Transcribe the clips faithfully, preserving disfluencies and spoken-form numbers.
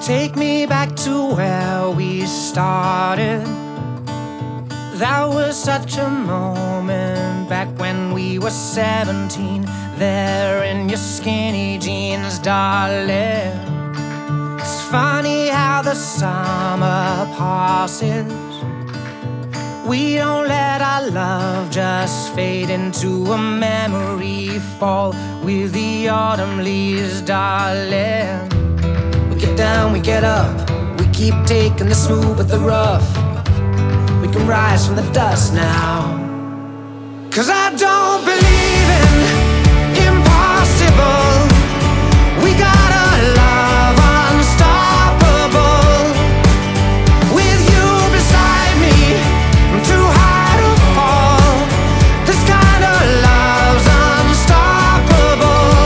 Take me back to where we started. That was such a moment back when we were seventeen. There in your skinny jeans, darling. It's funny how the summer passes. We don't let our love just fade into a memory. Fall with the autumn leaves, darling. We get down, we get up. We keep taking the smooth with the rough. We can rise from the dust now. Cause I don't believe in impossible. We got a love unstoppable. With you beside me, I'm too high to fall. This kind of love's unstoppable.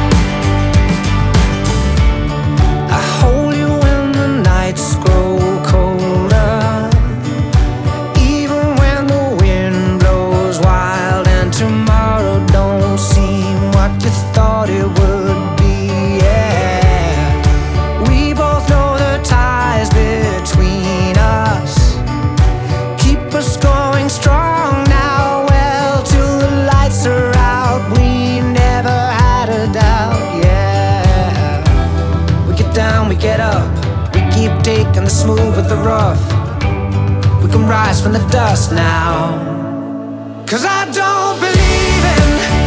I hold you when the nights grow colder, even when the wind blows wild and tomorrow don't seem what you thought it would be. Yeah, we both know the ties between us keep us going strong now. Well, till the lights are out, we never had a doubt. Yeah, we get down, we get up. We keep taking the smooth with the rough. We can rise from the dust now. Cause I don't believe in